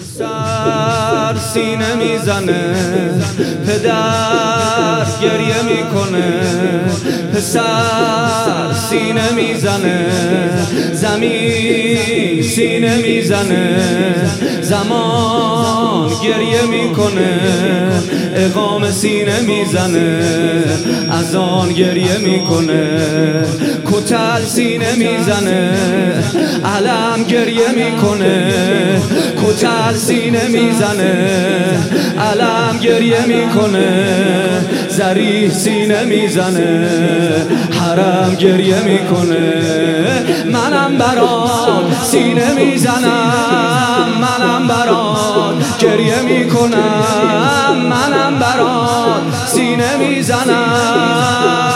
سر سینه میزنه، پدر گریه میکنه. پسر سینه میزنه، زمین سینه میزنه، زمان گریه میکنه. اقامه سینه میزنه، اذان گریه میکنه. کتل سینه میزنه، علم گریه میکنه. کتل سینه میزنه، علم گریه میکنه. ذریح سینه میزنه، حرم گریه میکنه. منم برات سینه میزنم، منم برات گریه میکنم. منم برات سینه میزنم.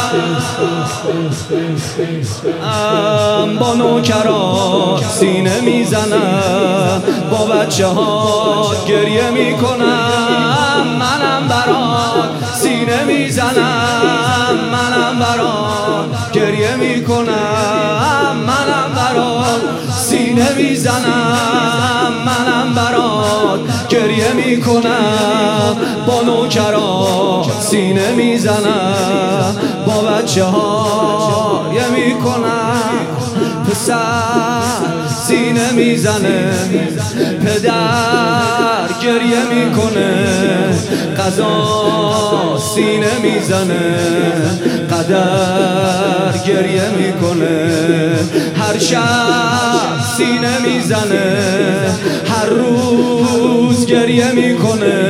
با نوکرات سینه میزنم، با بچه ها گریه میکنم. منم برات سینه میزنم، منم برات گریه میکنم. منم برات سینه میزنم، منم برات گریه میکنم. با نوکرات سینه میزنم، با بچه ها گریه میکنم. پسر سینه میزنه، پدر گریه میکنه. قضا سینه میزنه، قدر گریه میکنه. هر شب سینه میزنه، هر روز گریه میکنه.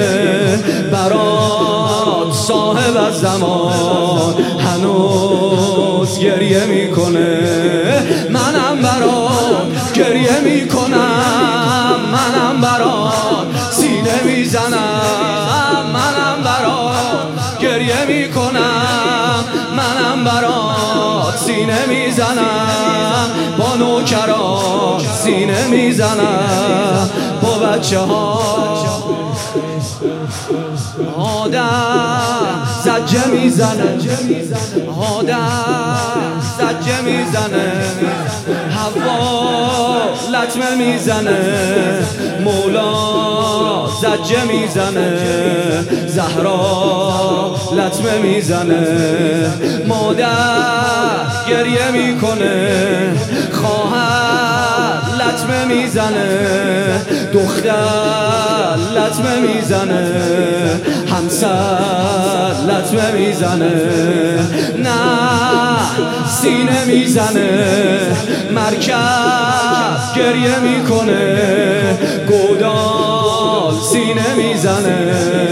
برات صاحب از زمان هنوز گریه میکنه. منم برات گریه میکنم، منم برات سینه میزنم. منم برات گریه میکنم، منم برات سینه میزنم. با نوکرات سینه میزنم، با بچه ها آدم زجه میزنه، آدم زجه میزنه. هوا لطمه میزنه، مولا زجه میزنه. زهرا لطمه میزنه، مادر گریه میکنه. خواهر لطمه میزنه، دختر لطمه میزنه. همسر لطمه میزنه. نه سینه میزنه، مرکب گریه میکنه. گودال سینه میزنه،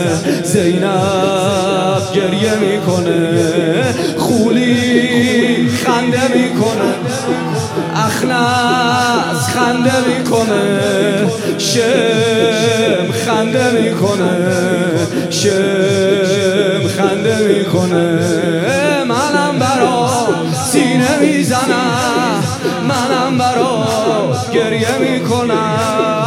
زینب گریه میکنه. خولی خنده میکنه، اخنس خنده میکنه. شم خنده میکنه، شم خنده میکنه. منم برات سینه میزنم، منم برات گریه میکنم.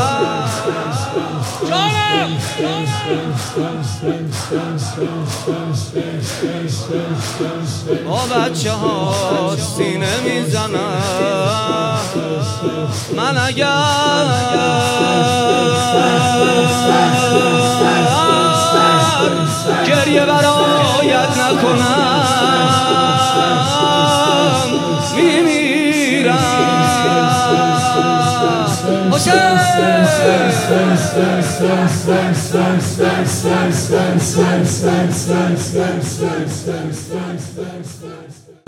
با بچه ها سینه میزنم. من اگر گریه برایت نکنم میمیرم. حسین